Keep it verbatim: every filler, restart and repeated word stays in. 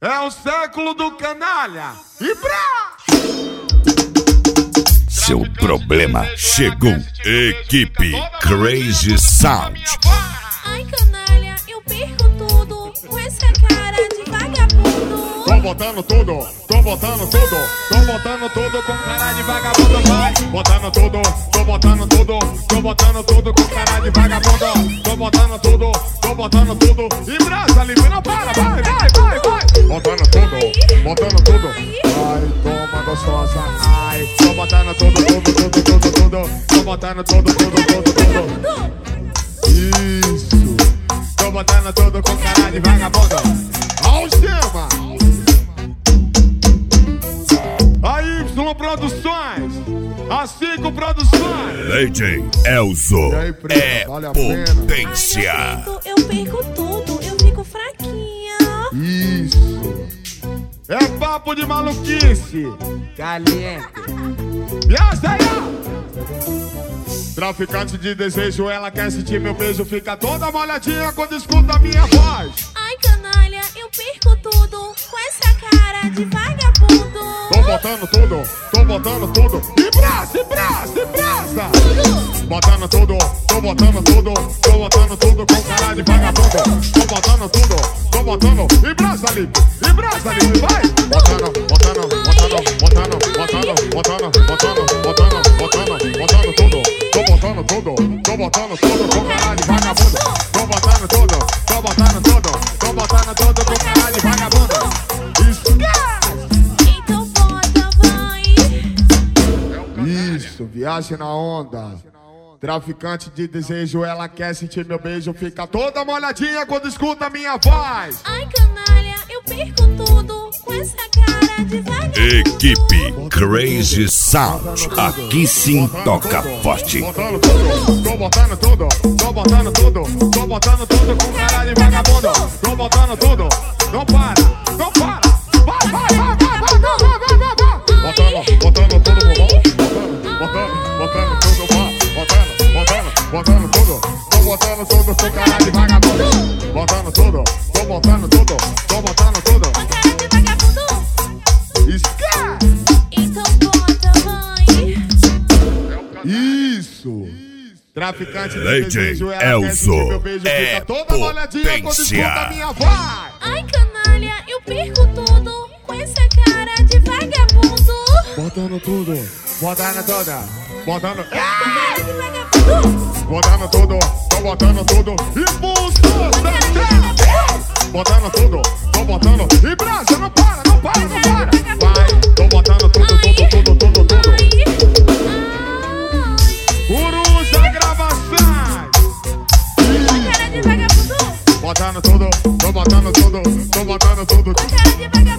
É o século do canalha. E pra... Seu problema chegou. Equipe Crazy Sound. Ai, canalha, eu perco tudo com essa cara de vagabundo. Tô botando tudo, tô botando tudo, tô botando tudo com cara de vagabundo, vai. Botando tudo, tô botando tudo, tô botando tudo com cara de vagabundo. Tô botando tudo, tô botando tudo. E braça livre, não para, vai, vai, vai, vai. Botando tudo, botando tudo. Ai, toma gostosa, ai. Tô botando tudo, tudo, tudo, tudo, tudo. Tô botando tudo, tudo, tudo, tudo. Isso. Tô botando tudo com cara de vagabundo. Algema. A Y Produções, a cinco Produções. D J Elzo E aí, prima, é vale a potência. Ai, eu perco tudo, eu fico fraquinha. Isso. É papo de maluquice. Caliente. Viaja aí, ó. Traficante de desejo, ela quer sentir meu beijo. Fica toda molhadinha quando escuta a minha voz. Ai, canalha, eu perco tudo com essa cara de vagabundo. Tô botando tudo, tô botando tudo. E braça, e braça, e braça. Tudo. Botando tudo, tô botando tudo. Tô botando tudo com cara de vagabundo. Tô botando tudo, tô botando. E braça livre, e braça livre, vai. Botando, botando, botando, botando, botando, botando, botando, botando, botando, botando tudo. Tô botando tudo, tô botando tudo com cara de vagabundo. Tô botando tudo, tô botando tudo. Tô botando tudo com cara de vagabundo. Então bota, vai. Isso, viagem na onda. Traficante de desejo, ela quer sentir meu beijo. Fica toda molhadinha quando escuta a minha voz. Ai, canalha, eu perco tudo com essa cara de vagabundo. Equipe Crazy Sound. Aqui sim toca forte. Botando tudo, tô botando tudo, tô botando tudo, tô botando tudo com cara de vagabundo. Tô botando tudo, não para, não para. Vai, vai, vai, vai, vai, vai, vai, vai, vai. Botando, botando tudo pro bom. Botando, botando, botando tudo bom. Botando, botando, botando tudo. Tô botando tudo com cara de vagabundo. Botando tudo, tô botando tudo, tô botando tudo. Com cara de vagabundo. Esquece! Então bota, vai. Isso! Traficante de D J desejo, ela quer Elzo sentir meu beijo. é Fica toda molhadinha quando potência. escuta a minha voz. Ai, canalha, eu perco tudo com essa cara de vagabundo. Botando tudo, botando toda, botando... Com cara de vagabundo. Botando tudo, tô botando tudo. Impulso! Botando tudo, tô botando. E braço, não para, não para, não para. Vai, tô botando tudo, tudo, tudo, tudo, tudo. Coruja Gravações. Com cara de vagabundo. Botando tudo, tô botando tudo, tô botando tudo. Com cara de vagabundo.